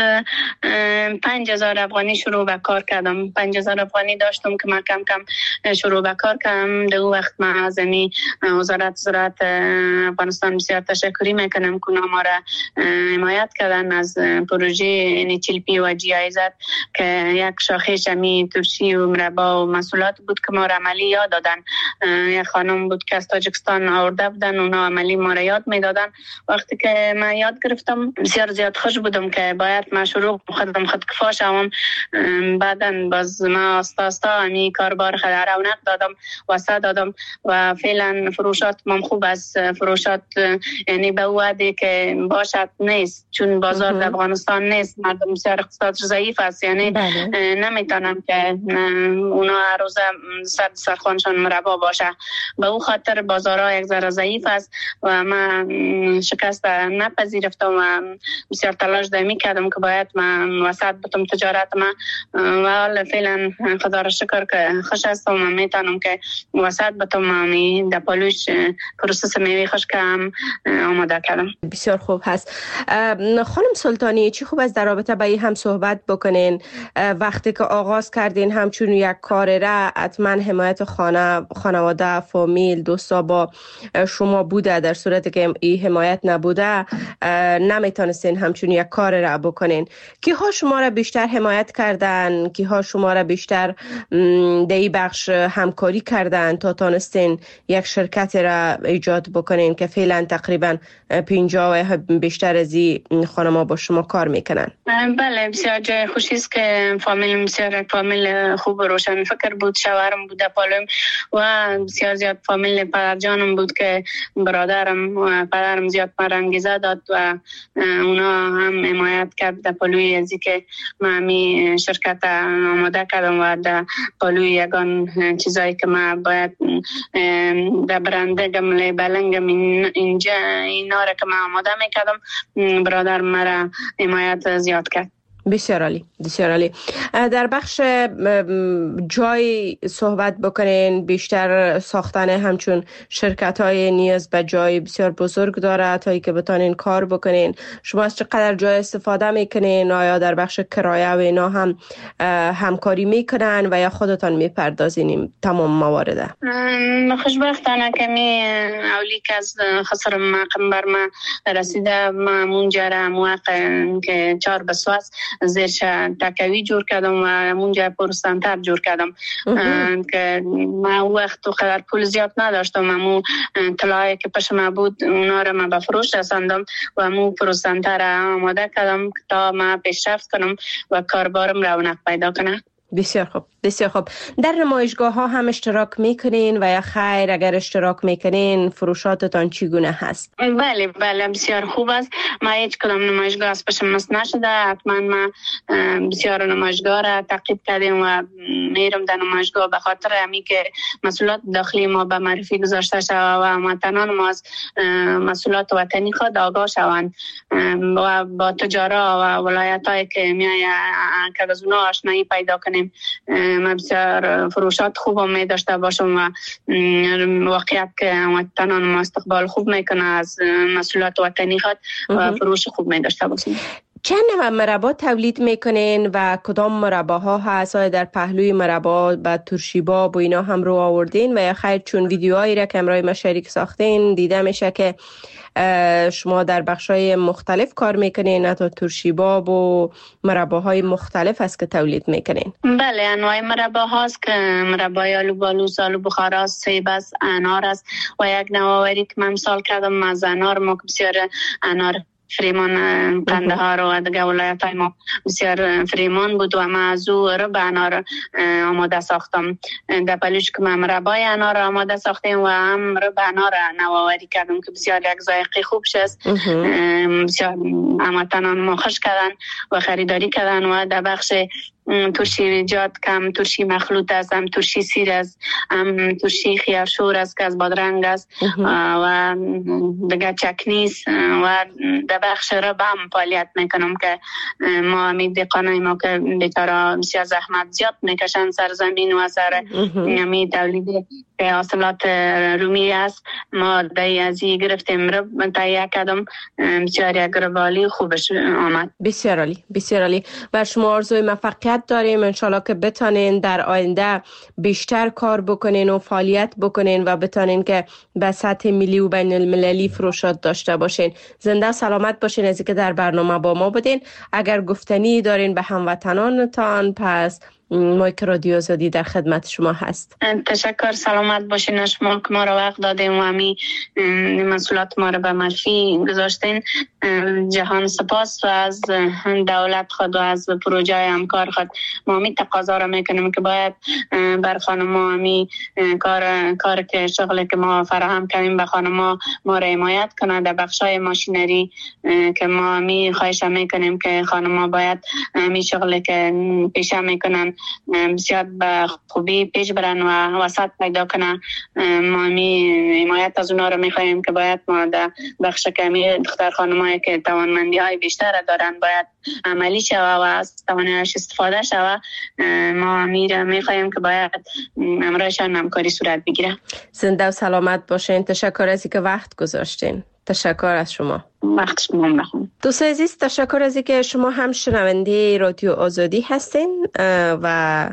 5000 افغانی شروع به کار کردم. 5000 افغانی داشتم که من کم کم شروع به کار کردم. در وقت من از وزارت زراعت افغانستان بسیار تشکری میکنم که ما را حمایت کردن از پروژه NHLP و GIZ که یک شاخش همی ترشی و مربا و مسئولات بود که ما را عملی یاد دادن. یک خانم بود که از تاجیکستان آورده بودن، اونا عملی ما را یاد میدادن. وقتی که من یاد گرفتم بسیار زیاد خوش بودم که باید من شروع خود کفا شوم. بعدن باز ما آستا همی کاربار خود رونق دادم وسط دادم و فعلا فروشات من خوب است. فروشات یعنی به وعده که باشد نیست، چون بازار در افغانستان نیست، مردم بسیار اقتصاد ضعیف است، یعنی نمیتونم که اونا هر روز سرخوانشان مربا باشه. به او خاطر بازارها یک ذره ضعیف است و من شکست نپذیرفتم و بسیار تلاش دائمی کردم که باید من وسط بتم تجارت من و حال فعلا خدا را شکر که خوش هستم و میتونم که وسط بتم در پالوش پروسس میوه خشک هم آماده کردم. بسیار خوب هست. خانم سلطانی، چی خوب است در رابطه با این هم صحبت بکنین. وقتی که آغاز کردین همچون یک کار را حتما حمایت خانواده، فامیل، دوستا با شما بوده. در صورتی که این حمایت نبوده نمیتونید تانستین همچون یک کار را بکنین؟ کی ها شما را بیشتر حمایت کردن؟ کی ها شما را بیشتر در این بخش همکاری کردن تا تانستین یک شرکت را ایجاد بکنین که فعلا تقریبا 50 و بیشتر از این خانم‌ها با شما کار میکنن؟ بله، بسیار جای خوشی است که فامیل بسیار فامیل خوب و روشن فکر بود. شوهرم بود پالویم و بسیار زیاد فامیل پدرجانم بود که برادرم و پدرم زیاد مرا انگیزه داد و اونا هم حمایت کرد در پالوی ازی که من می شرکت آماده کردم و در پالوی یگان چیزایی که من باید در برنده گمله بلنگم اینجا اینا را که من آماده میکردم برادر مرا حمایت زیاد کرد. بسیار عالی، بسیار عالی. در بخش جای صحبت بکنین، بیشتر ساختن همچون شرکت های نیاز به جای بسیار بزرگ داره تا ای که بتانین کار بکنین. شما از چقدر جای استفاده میکنین؟ آیا در بخش کرایه و اینا هم همکاری میکنن و یا خودتان میپردازین تمام موارد؟ خوشبختانه که اولی که از خسر مقام بر ما رسیده ما منجره موقع که 4 بسواس زیرش تکوی جور کردم و اونجا پرستانتر جور کردم که من وقت و قدر پول زیاد نداشتم. امو طلایی که پش ما بود اونا را من به فروش رساندم و امو پرستانتر آماده کردم تا من پیشرفت کنم و کاربارم رونق پیدا کنه. بسیار خوب، بسیار خوب. در نمایشگاه ها هم اشتراک میکنین و یا خیر اگر اشتراک میکنین فروشاتتان چگونه هست؟ بله بسیار خوب است. ما هیچ کدام نمایشگاه از پشم مست نشده. حتما ما بسیار نمایشگاه را تعقیب کردیم و میرم در نمایشگاه به خاطر همی که مسئولات داخلی ما به معرفی گذاشته شود و هموطنان ما از مسئولات وطنی خود آگاه شوند و با تجارا و ولایت هایی که میای که از اونا آشنایی پیدا کنیم. من بسیار فروشات خوب می داشته باشم و واقعیت که وطنان ما استقبال خوب میکنه از مسئولات وطنی خود و فروش خوب می داشته باشیم. چند نوع مربا تولید میکنین و کدام مرباها هست؟ در پهلوی مربا و ترشیباب و اینا هم رو آوردین و یا خیر چون ویدیوهایی را که امرای ما شریک ساختین دیده میشه که شما در بخشای مختلف کار میکنین، حتی ترشیباب و مرباهای مختلف است که تولید میکنین؟ بله، انواع مربا هاست که مربای آلو بالوس، آلو بخارا، سیب است، انار است و یک نوآوری که من مثال کردم از انار ما که بسیار انار فریمان قندهار و دیگه ولایت های ما بسیار فریمان بود و من از او رو به انار آماده ساختم. در پلوش که من مربای انار آماده ساختیم و هم رو به انار نوآوری کردم که بسیار یک ذائقه خوب شست. بسیار هموطنان ما خوش کردن و خریداری کردن و در بخش ترشی جات کم ترشی مخلوط است، هم ترشی سیر است، هم ترشی خیارشور است که از بادرنگ است و دیگه چکنی است و در بخش را به هم فعالیت میکنم که ما همی دقانه ما که بیتارا بسیار زحمت زیاد میکشن سرزمین و سر همی تولیدی که حاصلات رومی است. ما دایی ازی گرفتیم رو تایه کردم بسیار یک روالی خوبش آمد. بسیار عالی، بسیار عالی. و شما آرزوی موفقیت داریم انشالله که بتانین در آینده بیشتر کار بکنین و فعالیت بکنین و بتانین که به سطح ملی و بین المللی فروشات داشته باشین. زنده سلامت باشین از اینکه در برنامه با ما بودین. اگر گفتنی دارین به هموطنانتان پس مایک رادیو آزادی در خدمت شما هست. تشکر، سلامت باشین. شما که ما را وقت دادیم و همی مسئولات ما را به معرفی گذاشتین. جهان سپاس و از دولت خود و از پروژه همکار خود ما همی تقاضا را میکنیم که باید بر خانما همی کار که شغل که ما فراهم کنیم به خانما ما را حمایت کنه. در بخشای ماشینری که ما همی خواهش میکنیم که خانما باید همی شغل که پیشه میکنن بسیار به خوبی پیش برن و وسط پیدا کنن. ما همی حمایت از اونا رو میخواییم که باید ما در بخش کمی دختر خانمایی که توانمندی های بیشتر دارن باید عملی شوه و از تواناییش استفاده شوه. ما همی میخواییم که باید امرایشان همکاری صورت بگیره. زنده و سلامت باشین. تشکر از اینکه وقت گذاشتین. تشکر از شما. وقت شما بخون. دوست عزیز تشکر از اینکه شما هم شنونده رادیو آزادی هستین و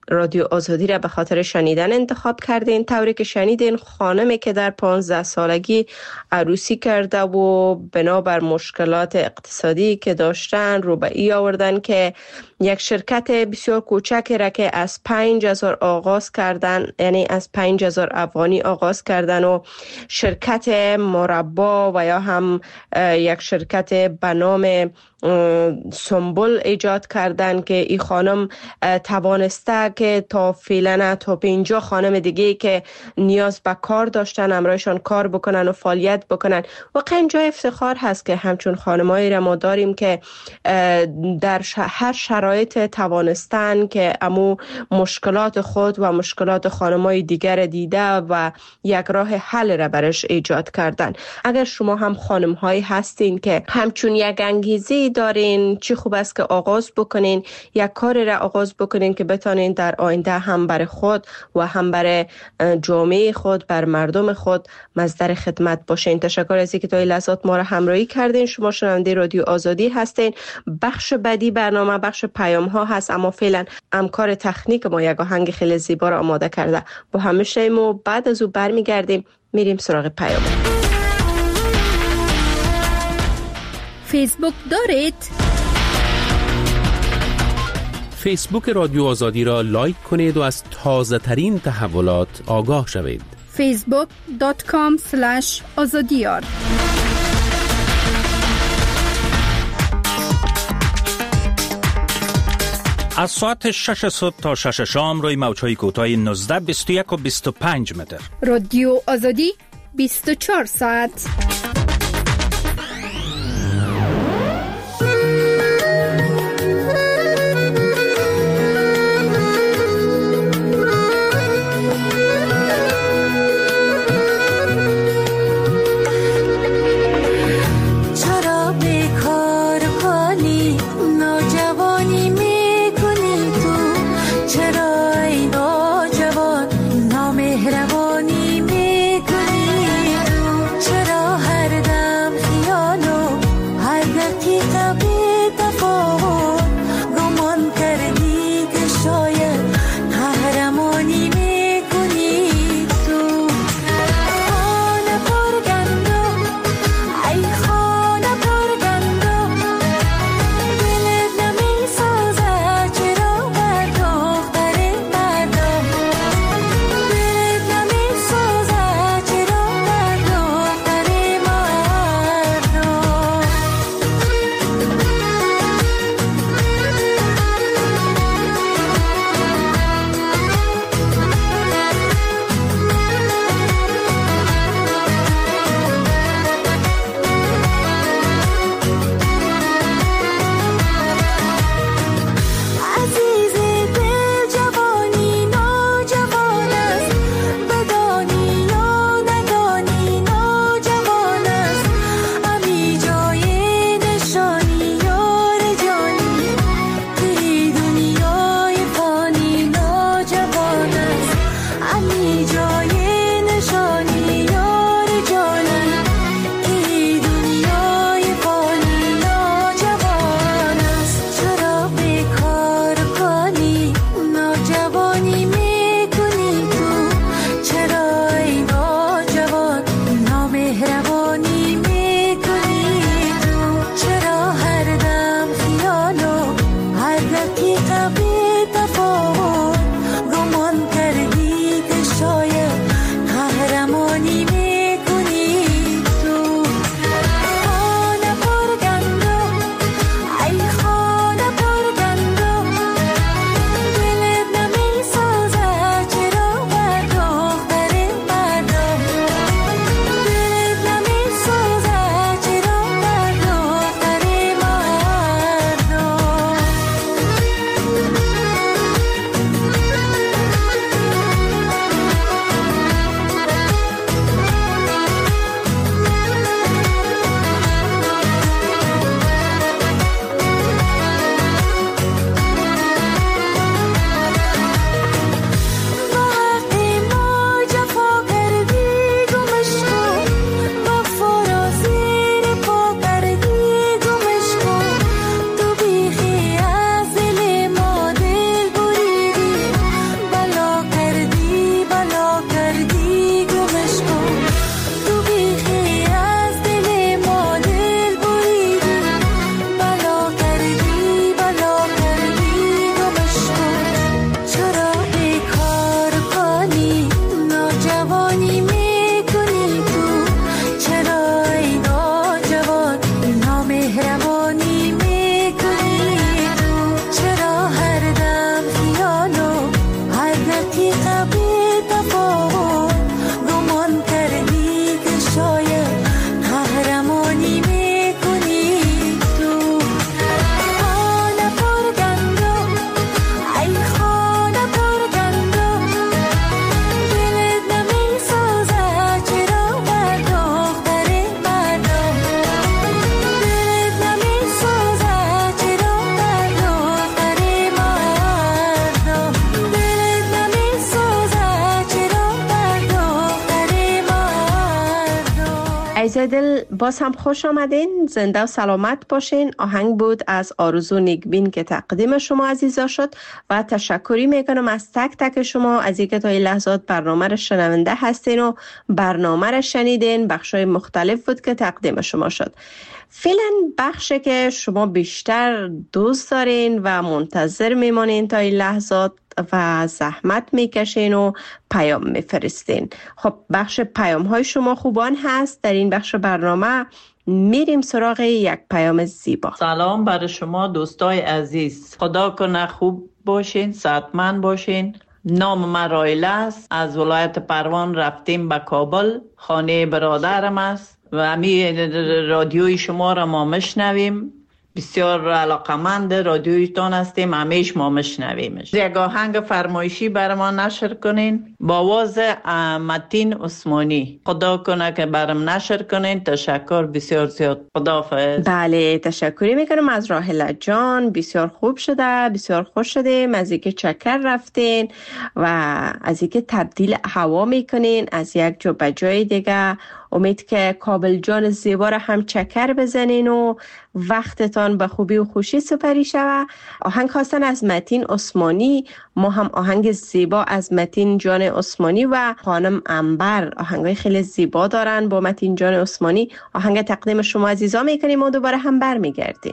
رادیو آزادی را به خاطر شنیدن انتخاب کردین، طوری که شنیدین خانمی که در 15 سالگی عروسی کرده و بنابر مشکلات اقتصادی که داشتن رو به ای آوردن که یک شرکت بسیار کوچکی را که از 5,000 آغاز کردن، یعنی از 5,000 افغانی آغاز کردن و شرکت مربا و یا هم یک شرکت به نام سنبل ایجاد کردن که این خانم توانسته که تا فعلا تا 50 خانم دیگه که نیاز به کار داشتن همراهشان کار بکنن و فعالیت بکنن. واقعا جای افتخار هست که همچون خانمایی را ما داریم که در هر شرایط توانستن که امو مشکلات خود و مشکلات خانمای دیگر دیده و یک راه حل را برش ایجاد کردن. اگر شما هم خانم‌هایی هستین که همچون یک انگیزه دارین، چی خوب است که آغاز بکنین، یک کار را آغاز بکنین که بتانین در آینده هم برای خود و هم برای جامعه خود، بر مردم خود مصدر خدمت باشین. تشکر از اینکه تا این لحظات ما را همراهی کردین. شما شنونده رادیو آزادی هستین. بخش بعدی برنامه بخش پیام ها هست، اما فعلا همکار تکنیک ما یک آهنگ خیلی زیبا را آماده کرده. با همه شما بعد از او برمیگردیم، میریم سراغ پیام. فیسبوک دارید؟ فیسبوک رادیو آزادی را لایک کنید و از تازه ترین تحولات آگاه شوید. facebook.com/azadiyar. از ساعت 6 صبح تا 6 شام روی موج‌های کوتاه 19، 21 و 25 متر. رادیو آزادی 24 ساعت. چرا هر عزیزای دل باز هم خوش آمدین، زنده و سلامت باشین. آهنگ بود از آرزو نیکبین که تقدیم شما عزیزا شد و تشکری میکنم از تک تک شما از اینکه تا این لحظات برنامه را شنونده هستین و برنامه را شنیدین. بخشای مختلف بود که تقدیم شما شد. فعلا بخشی که شما بیشتر دوست دارین و منتظر میمانین تا این لحظات و زحمت میکشین و پیام میفرستین. خب بخش پیام های شما خوبان هست. در این بخش برنامه میریم سراغ یک پیام زیبا. سلام برای شما دوستای عزیز، خدا کنه خوب باشین، صحتمند باشین. نام من رایله است، از ولایت پروان رفتیم به کابل، خانه برادرم است و امی رادیوی شما را ما مشنویم. بسیار علاقمند رادیویتان هستیم، همیش ما مشنویمش. یک آهنگ فرمایشی برای ما نشر کنین با آواز متین عثمانی. خدا کنه که برام نشر کنین. تشکر بسیار زیاد. خداحافظ. بله تشکری میکنم از راهله جان، بسیار خوب شده، بسیار خوش شدیم از اینکه چکر رفتین و از اینکه تبدیل هوا میکنین از یک جا به جای دیگه. امید که کابل جان زیبا را هم چکر بزنین و وقتتان به خوبی و خوشی سپری شود. آهنگ خواستن از متین عثمانی، ما هم آهنگ زیبا از متین جان عثمانی و خانم انبر، آهنگای خیلی زیبا دارن با متین جان عثمانی. آهنگ تقدیم شما عزیزا میکنیم و دوباره هم برمیگردیم.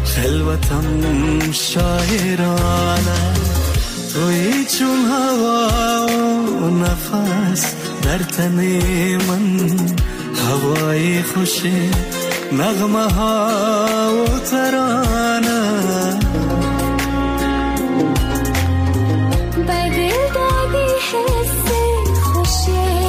خلوتم شاعرانه توی چون هوا نفس در تن من، هوای خوش نغمه ها و ترانه. بر دل دادی حس خوش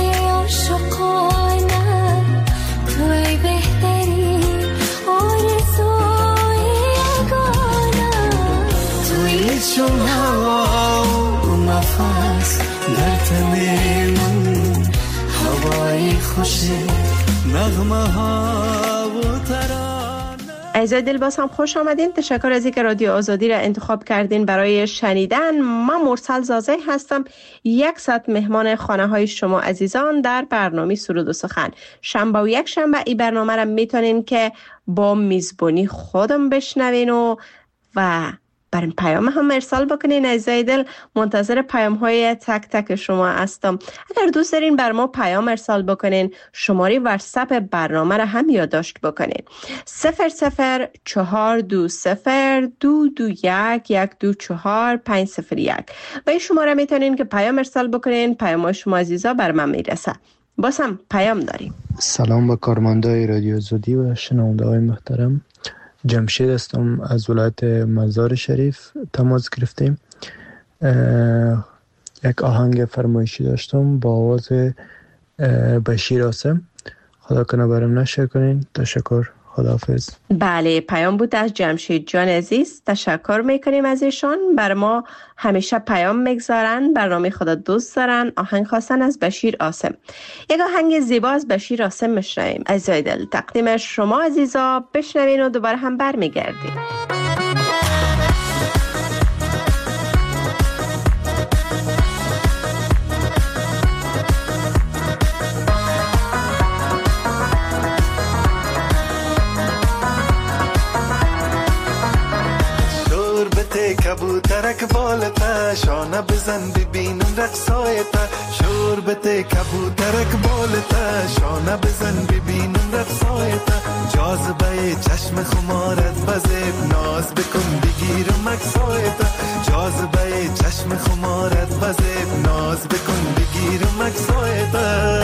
عاشقانه، توی بهترین آرزوی یگانه. توی چون هوا و نفس در تن من، هوای خوش نغمه ها و ترانه. عزیزای دل باز هم خوش آمدین. تشکر از اینکه رادیو آزادی را انتخاب کردین برای شنیدن. من مرسل زازه هستم، 1 ساعت مهمان خانه های شما عزیزان در برنامه سرود و سخن. شنبه و یک شنبه این برنامه را میتونین که با میزبانی خودم بشنوین و برای پیام هم ارسال بکنین. عزیزای دل منتظر پیام های تک تک شما هستم. اگر دوست دارین بر ما پیام ارسال بکنین، شماره واتساپ برنامه را هم یادداشت بکنین: 0020221124501 و این شماره میتونین که پیام ارسال بکنین. پیام های شما عزیزا بر من میرسه. باز هم پیام داریم. سلام به کارمندای رادیو آزادی و شنونده های محترم. جمشید هستم از ولایت مزار شریف تماس گرفتیم. یک آهنگ فرمایشی داشتم با آواز بشیر آسم. خدا کنه برام نشه کنین. تشکر. خداحافظ. بله، پیام بود از جمشید جان عزیز. تشکر میکنیم از ایشان. بر ما همیشه پیام میگذارن، برنامه خدا دوست دارن. آهنگ خواستن از بشیر آسم. یک آهنگ زیبا از بشیر آسم میشنویم. عزیزای دل تقدیم شما عزیزا. بشنوین و دوباره هم برمیگردیم. کبوترک بالتا، شانه بزن ببینم رقصایتا. شوربت کبوترک بالتا، شانه بزن ببینم رقصایتا. جاذبه چشم خمارت بزید، ناز بکن بگیرم عکسایتا. جاذبه چشم خمارت بزید، ناز بکن بگیرم عکسایتا.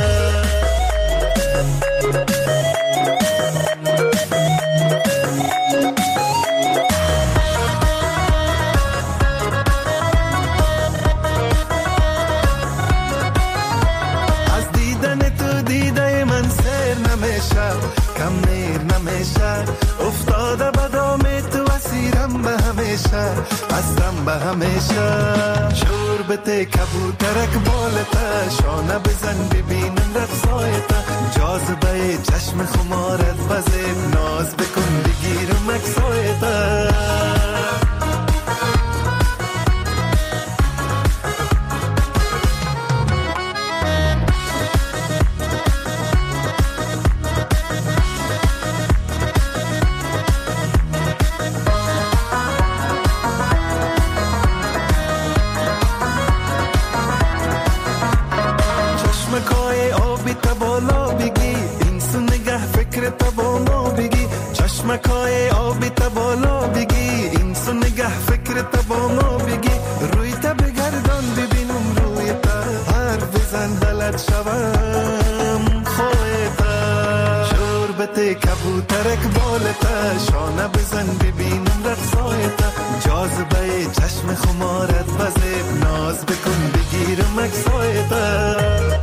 کم نیر نمیشه، افتاده بدام تو اسیرم به همیشه، هستم به همیشه. شوربت کبوترک بالتا، شانه بزن ببینم رقصایتا. جاذبه چشم خمارت بزید، ناز بکن بگیرم عکسایتا. چشمکای آبی تا بالا بگی، این سو نگه فکر تا با ما بگی. روی تا بگردان ببینم روی تا، هر بزن بلد شوم خویتا. شوربت کبوترک بالتا، شانه بزن ببینم رقصایتا. جاذبه چشم خمارت بزید، ناز بکن بگیرم عکسایتا.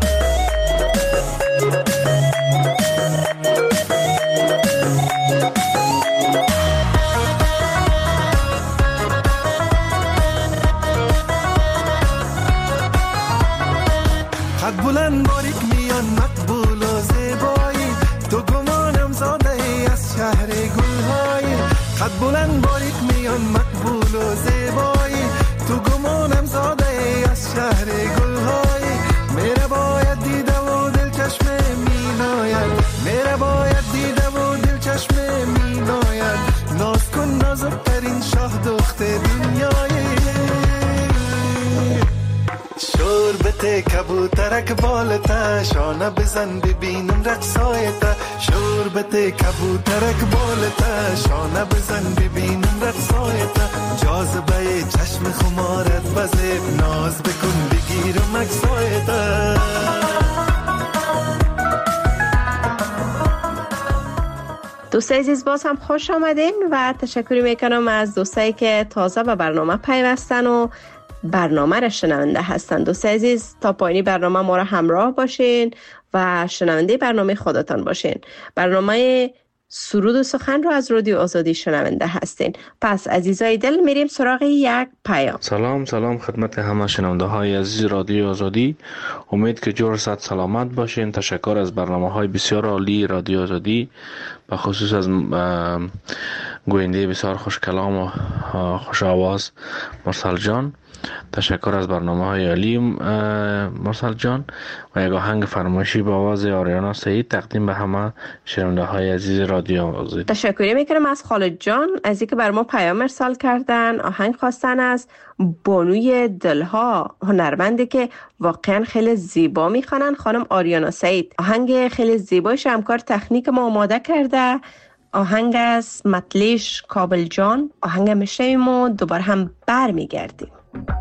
بلند باریک میان مقبول و زیبایی، تو گمانم زاده ای از شهر گلهایی. قد بلند باریک میان مقبول و زیبایی، تو گمانم زاده ای از شهر گلهایی. میره باید دیده و دل چشم میناید، میره باید دیده و دل چشم میناید. ناز کن نازکترین شاه دخت دنیایی. شوربت کبوترک بالتا، شانه بزن ببینم رقصایتا. شوربت کبوترک بالتا، شانه بزن ببینم رقصایتا. جاذبه چشم خمارت بزید، ناز بکن بگیرم عکسایتا. دوستای عزیز باز هم خوش آمدین و تشکر میکنم از دوستایی که تازه به برنامه پیوستن و برنامه را شنونده هستند. دوستای عزیز تا پایانی برنامه ما را همراه باشین و شنونده برنامه خودتان باشین. برنامه سرود و سخن رو از رادیو آزادی شنونده هستین. پس عزیزای دل میریم سراغ یک پیام. سلام خدمت همه شنونده های عزیز رادیو آزادی. امید که جور صد سلامت باشین. تشکر از برنامه های بسیار عالی رادیو آزادی، به خصوص از گوینده بسیار خوش کلام و خوش آواز مرسل جان. تشکر از برنامه های عالی مرسل جان و یک آهنگ فرمایشی با آواز آریانا سعید تقدیم به همه شنونده های عزیز رادیو آزادی. تشکر میکنم از خالد جان از اینکه بر ما پیام ارسال کردن. آهنگ خواستن از بانوی دلها، هنرمندی که واقعا خیلی زیبا میخوانن، خانم آریانا سعید. آهنگ خیلی زیبایش همکار تکنیک ما آماده کرده. آهنگ از مطلیش کابل جان. آهنگ میشنویم و دوباره هم بر میگردیم.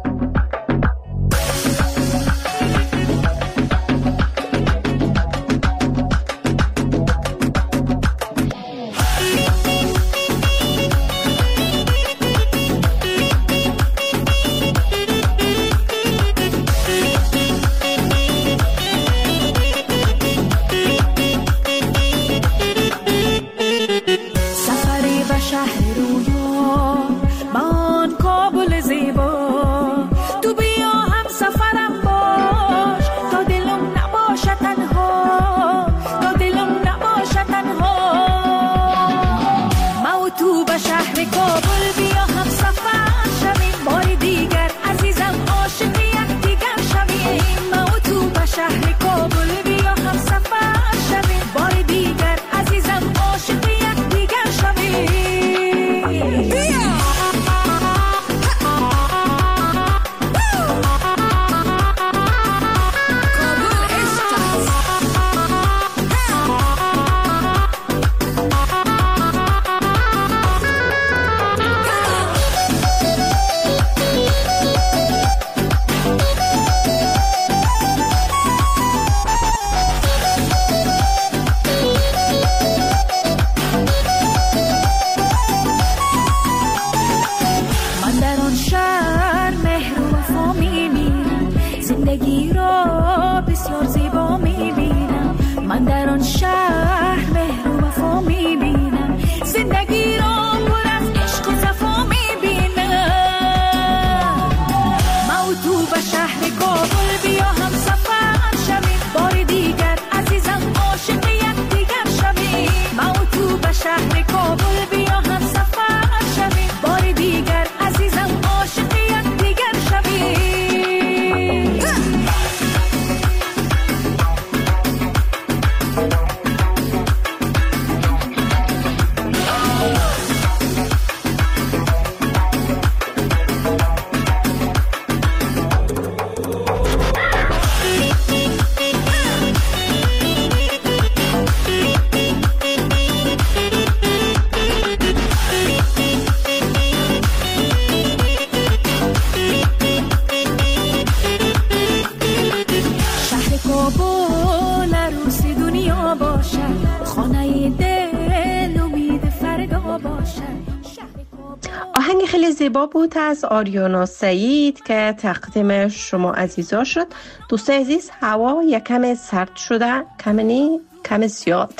آهنگ خیلی زیبا بود از آریانا سعید که تقدیم شما عزیزا شد. دوستای عزیز هوا یکم سرد شده، کم زیاد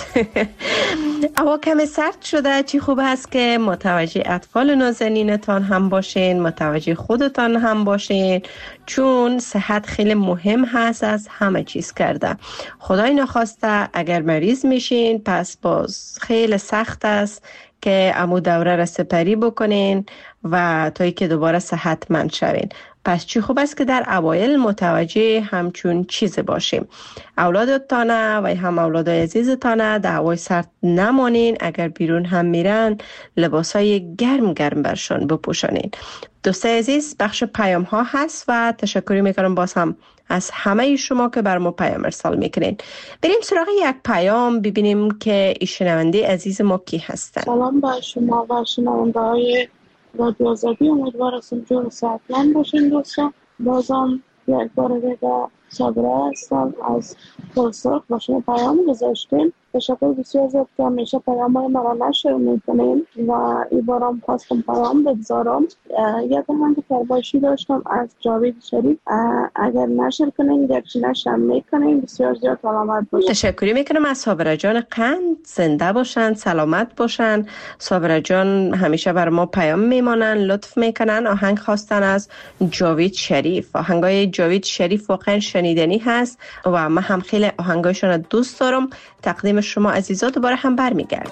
هوا کم سرد شده. چی خوب هست که متوجه اطفال نازنینتان هم باشین، متوجه خودتان هم باشین، چون صحت خیلی مهم هست از همه چیز کرده. خدای نخواسته اگر مریض میشین پس باز خیلی سخت است که امو دوره را سپری بکنین و تا ای که دوباره صحتمند شوین. پس چی خوب است که در اوایل متوجه همچون چیز باشیم. اولادتانه و هم اولادای عزیزتانه در هوای سرد نمانین. اگر بیرون هم میرن لباسای گرم برشان بپوشانین. دوستای عزیز بخش پیام ها هست و تشکری میکنم باز هم از همه شما که بر ما پیام ارسال میکنین. بریم سراغ یک پیام ببینیم که این شنونده عزیز ما کی هستن. سلام با شما و شنونده های رادیو آزادی. امیدوار هستم جور صحتمند باشین دوستان. بازم یک بار دیگه صابره هستم از پرسرخ و شما پیام گذاشتیم. تشکر بسیار زیاد که همیشه پیام های مرا نشر میکنیم و این بارم خواستم پیام بگذارم. یک آهنگ کرباشی داشتم از جاوید شریف، اگر نشر کنین گرچه نشر میکنین بسیار زیاد سلامت باشن. تشکری میکنم از صابره جان قند، زنده باشن، سلامت باشن. صابره جان همیشه بر ما پیام میمانن، لطف میکنن. آهنگ خواستن از جاوید شریف. آهنگای جاوید شریف واقعا شنیدنی هست و من هم خیلی آهنگایشون رو دوست دارم. تقدیم شما عزیزا دوباره هم برمیگردیم.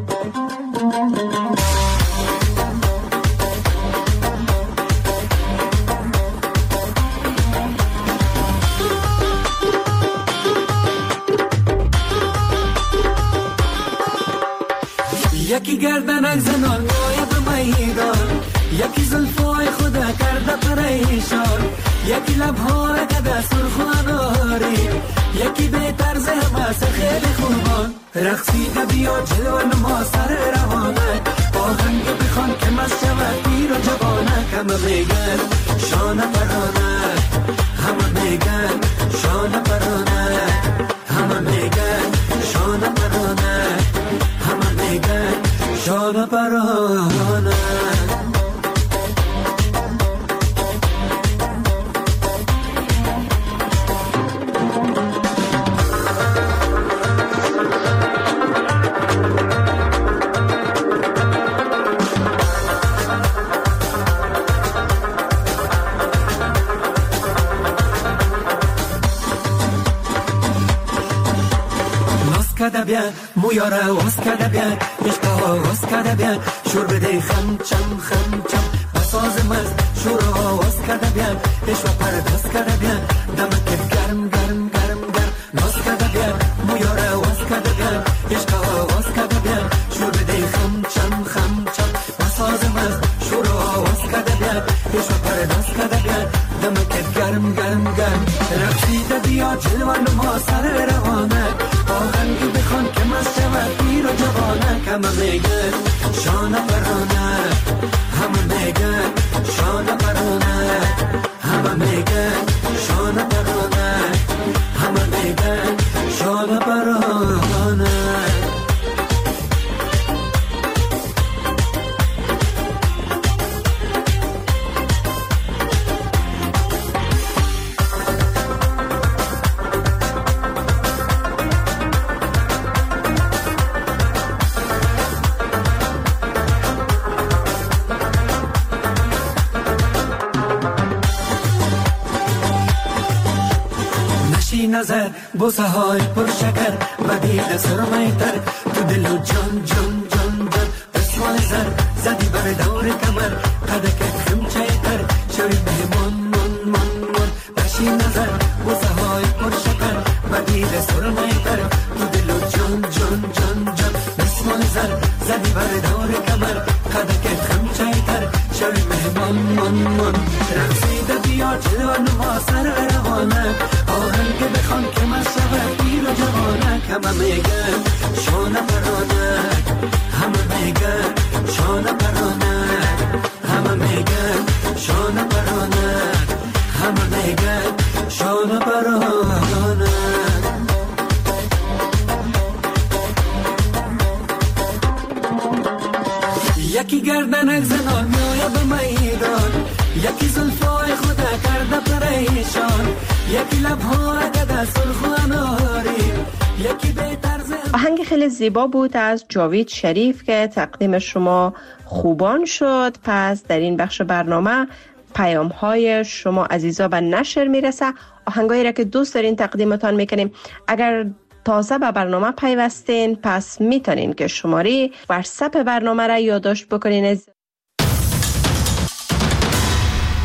یکی گردنک زنان مایه به میدان، یکی زلفای خدا کرده پریشان، یکی لبها را کده سرخ و اناری، یکی به طرز همه خیلی خوبان. رقصیده بیا جلوه نما سر روانه، آهنگ بخوان که مست شود پیر و جوانه. همه میگن شانه پرانه، همه میگن شانه پرانه، همه میگن شانه پرانه، همه میگن شانه پرانه. کده بیان مویاره واس کده بیان عشقا واس کده بیان شور بده خم چم خم چم بساز مز شورا واس کده بیان عشق پرداز کده بیان دمک گرم گرم گرم گرم ناز کده بیان مویاره واس کده بیان عشقا واس کده بیان شور بده خم چم خم چم بساز مز شورا واس کده بیان عشق پرداز کده بیان دمک گرم گرم گرم رقصیده بیا جلوان ما سر روانه، آهنگی بخوان که مست شود پیر و جوانه. همه میگن شانه پرانه، همه میگن شانه پرانه، همه میگن شانه پرانه، همه میگن شانه پرانه. نظر بوسه های پر شکر و دید سرمای تر تو دل و جان جان جان جان دستمال زر زدی بر دور کمر قدک خمچه تر شوی بهمان من من من. نشی نظر بوسه های پر شکر و دید سرمای تر تو دل و جان جان جان جان دستمال زر زدی بر دور کمر قدک خمچه تر شوی بهمان من من. رقصیده بیا جلوان ما سر روانه، آهنگ بخوان که من شود پیر و جوانه. همه میگن شانه پرانه، همه میگن شانه پرانه، همه میگن شانه پرانه، همه میگن شانه پرانه. یکی گردنک زنان میایه به میدان، یکی زلفای خدا کرده پریشان، یکی لبها کده سرخ و اناری، یکی به طرز. آهنگ خیلی زیبا بود از جاوید شریف که تقدیم شما خوبان شد. پس در این بخش برنامه پیام های شما عزیزا به نشر میرسه. آهنگایی را که دوست دارین تقدیمتان میکنیم. اگر تازه به برنامه پیوستین پس میتونین که شماره واتساپ برنامه را یادداشت بکنین